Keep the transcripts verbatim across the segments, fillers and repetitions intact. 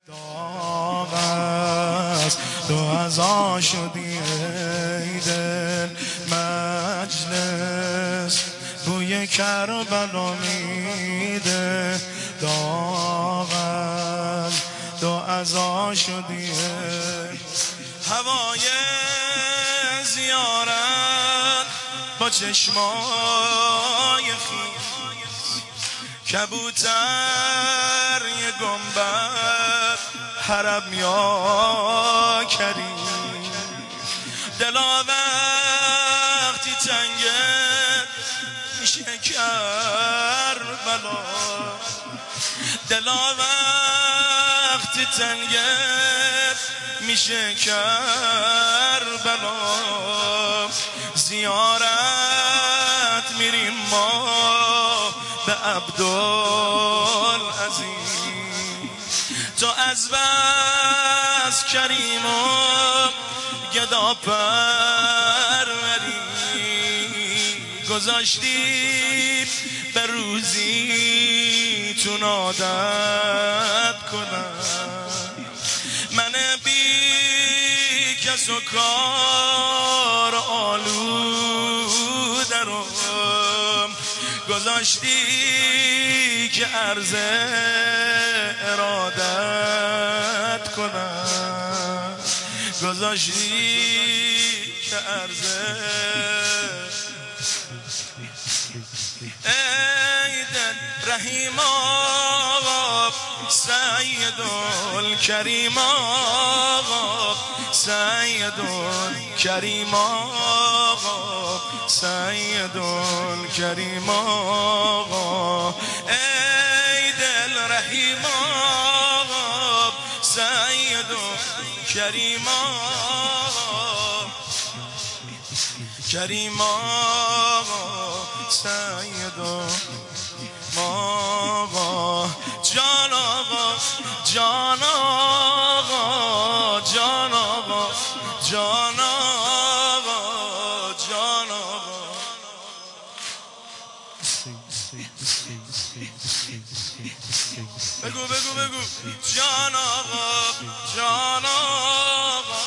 داغ است تو از آشدی ای دل مجلس بوی کربلا میده. داغ است تو از آشدی هوای زیارت با چشمای خیس، کبوتر یه گنبد حرم یا کریم. دلا وقتی تنگه میشه کربلا، دلا وقتی تنگه میشه کربلا. زیارت میریم ما به عبدالعظیم، تو از بس کریم و گدا پروری، گذاشتی به روزی تو عادت کنم. من بی کس و کار آلوده رو گذاشتی که عرض ارادت کنم، گذاشتی که عرض. ای دل رحیم آقا سید الکریم آقا، سید الکریم آقا، سید الکریم آقا. ای دل رحیم آقا سید الکریم آقا، کریم آقا، سید آقا. جان آقا، جان آقا، جان آقا، جان آقا، جان آقا. بگو بگو بگو جان آقا، جان آقا.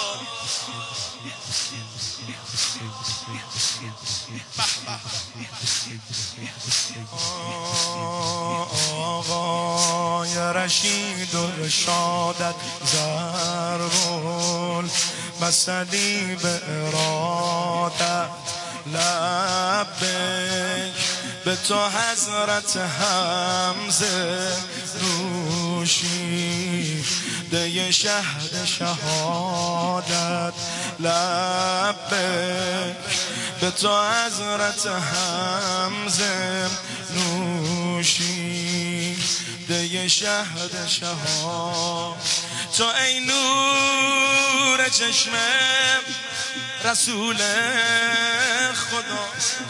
آقای رشید و رشادت ضرب المثلی به ارادت لبک، به تو حضرت حمزه نوشی ده شهد شهادت لبک، به تو حضرت حمزه نوشی ده شهد شهادت. تو ای نور چشم رسول خدا،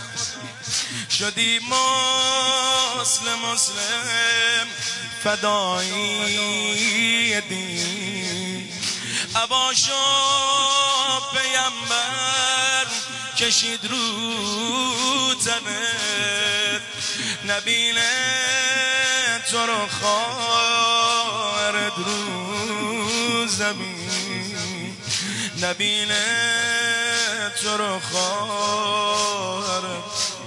شدی مسلم مسلم فدایی دین. عباشو پیمبر کشید رو تنت، نبینه تو رو خواهرت رو زمین، نبینه تو رو خواهرت.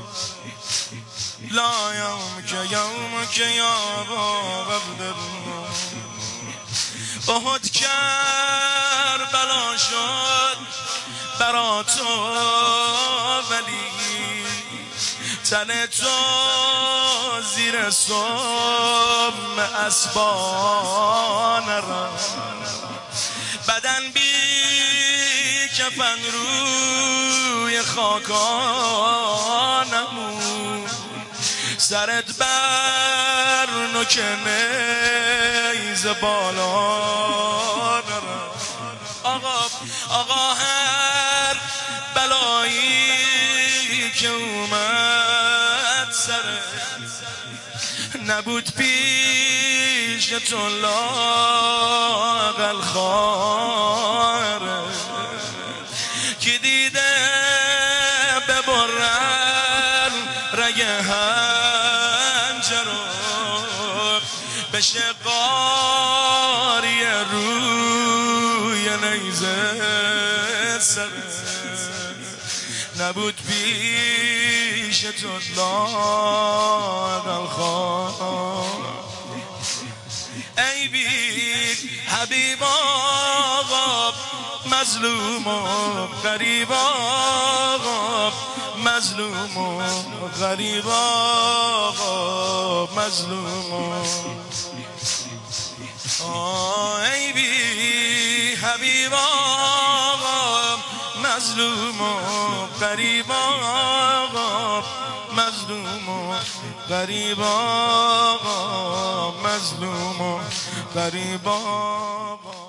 لا یوم که یوم که یا قبل احد کربلا شد برا تو، ولی تن تو زیر سم اسبان را، بدن بی کفن روی خاکانمون، سرت بر نوک نیز بالا نرم. آقا آقا هر بلایی که اومد سرت، نبود پیش تو لااقل خواهرت، که دیده ببرن رگ هنجر رو بشه قار نیزه سر نبود پیش تو لاغل خواه ای بی حبیب آقا مظلوم و غریب آقا مظلوم و غریب آقا مظلوم ای بی حبیب آقا مظلوم و غریب آقا مظلوم و غریب آقا مظلوم و غریب آقا